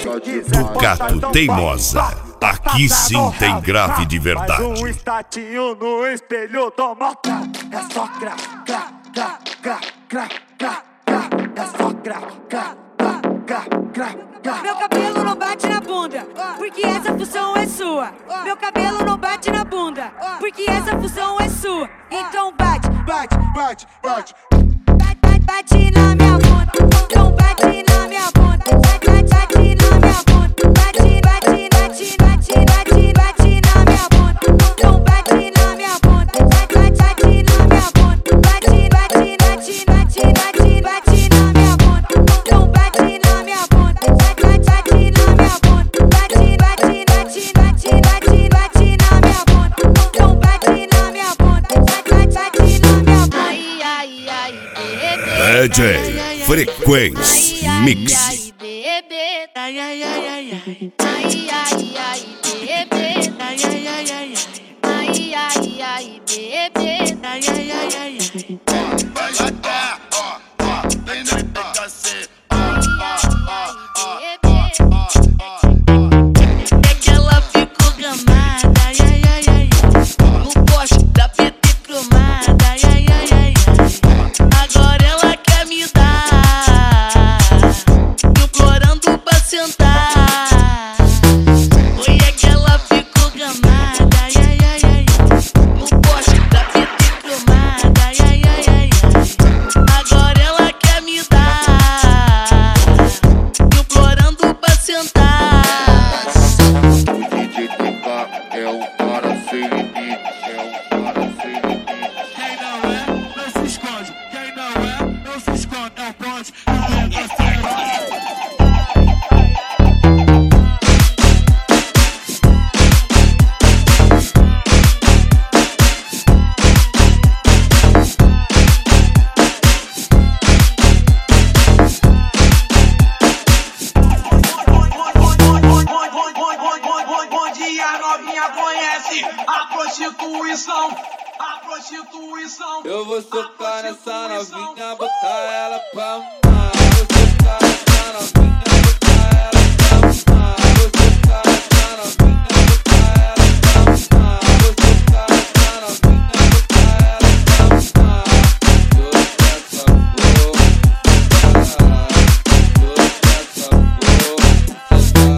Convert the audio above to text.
Gato Teimosa, aqui sim tem grave de verdade. Faz um estatinho no espelho, toma crá. É só crá, crá, crá, crá, crá, crá, crá. É só crá, crá, crá, crá, crá, crá. Meu cabelo não bate na bunda, porque essa função é sua. Meu cabelo não bate na bunda, porque essa função é sua. Então bate, bate, bate, bate. Bate na minha bunda, então bate na minha bunda. Bate na minha bunda, bate na minha bunda. Então bate na minha bunda, bate na minha bunda. Bate na minha bunda, então bate na minha bunda. Bate na minha bunda, bate na minha bunda. Então bate na minha bunda, ai, ai, ai, bebê. DJ Frequência Mix. Ai, ai, ai, bebê. Ai, ai, ai, bebê. Ai, ai, ai, bebê. Ai, ai, ai, é que ela ficou gamada, ai, ai, ai, no poste da PT cromada, ai, ai, ai, agora ela quer me dar, implorando pra sentar. Foi é que ela ficou gamada, ai, ai, ai, no poste da PT cromada, ai, ai, ai, agora ela quer me dar, implorando pra sentar. É um cara sem limite, é um cara sem limite. Quem não é, não se esconde. Quem não é, não se esconde. É o ponte, Bom dia, novinha conhece a prostituição, a prostituição. Eu vou socar nessa novinha, botar ela pra